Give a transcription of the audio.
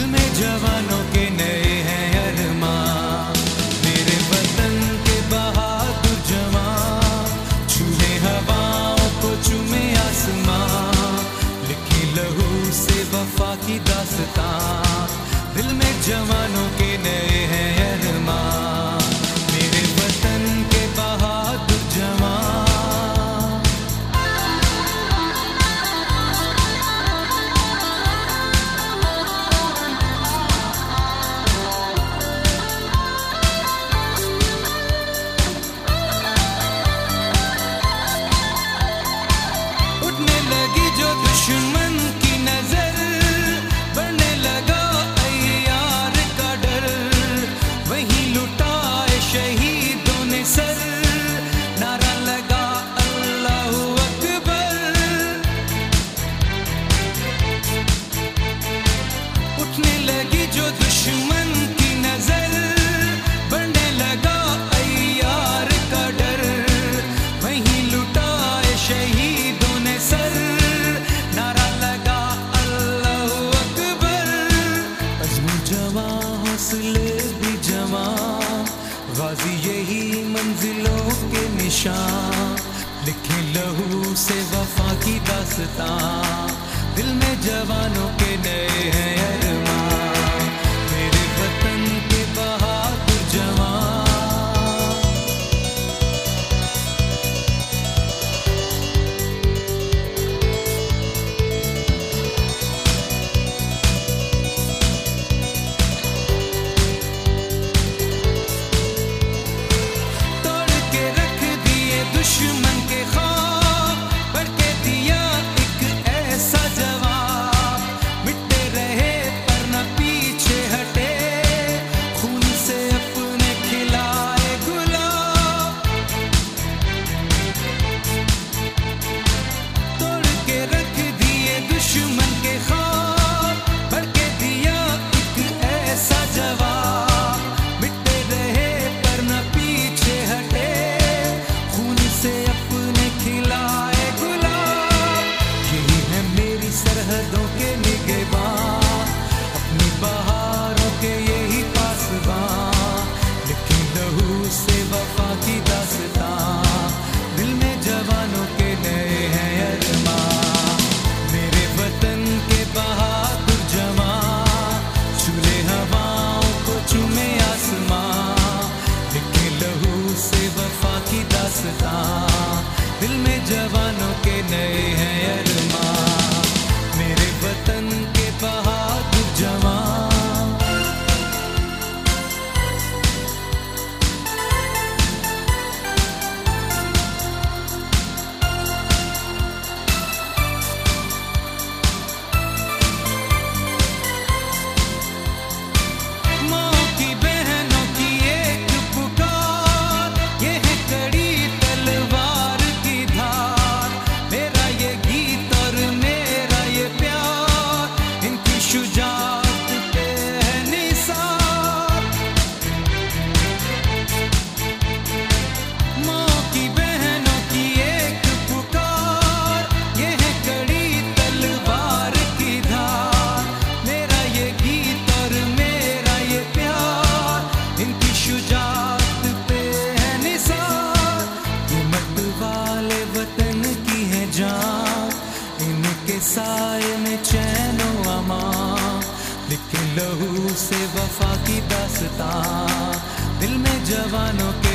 दिल में जवानों के नए हैं अरमां। मेरे वतन के बहादुर जवान छूए हवाओं को चूमे आसमां, लिखी लहू से वफा की दास्तां। दिल में जवानों के नए हैं अरमां, मेरे वतन के बहादुर जवान। उठने लगी जो दुश्मन की नजर, बढ़ने लगा अय्यार का डर, वहीं लुटाए शहीदों ने सर, नारा लगा अल्लाहू अकबर। उठने लगी जो दुश्मन की नजर, बढ़ने लगा अय्यार का डर, वहीं लुटाए शहीदों ने सर, नारा लगा अल्लाहू अकबर। अज़्म जवां हौसले भी जवां, गाजी यही मंजिलों के निशान, लिखे लहू से वफा की दास्तां। दिल में जवानों के नए हैं अरमां, मेरे वतन के बहादुर जवान। तोड़ के रख दिए दुश्मन के ख्वाब, बढ़ के दिया एक ऐसा जवाब, मिटते रहे पर न पीछे हटे, खून से अपने खिलाए गुलाब। तोड़ के रख दिए दुश्मन के ख्वाब, बढ़ के दिया एक ऐसा जवाब, मिटते रहे पर न पीछे हटे, खून से अपने खिलाए गुलाब। यही है मेरी सरहदों के निगहबान, अपनी बहारों के यही पासबान, लिखी लहू से वफा की दास्तां। दिल में जवानों के नए हैं अरमां, मेरे वतन के बहादुर जवान छूले हवाओं को चूमे आसमां, लिखे लहू से वफा की दास्तां। दिल में जवानों के नए हैं अरमां, मेरे वतन के बहादुर जवान। माँ की बहनों की एक पुकार, ये है कड़ी तलवार की धार, मेरा ये गीत और मेरा ये प्यार, इनकी शुजाअत पे है निसार। माँ की बहनों की एक पुकार, ये है कड़ी तलवार की धार, मेरा ये गीत और मेरा ये प्यार, इनकी शुजाअत पे है निसार। ये मत वाले वतन की है जान, इनके साए में चैनो अमान, लिखे लहू से वफा की दास्तां। दिल में जवानों के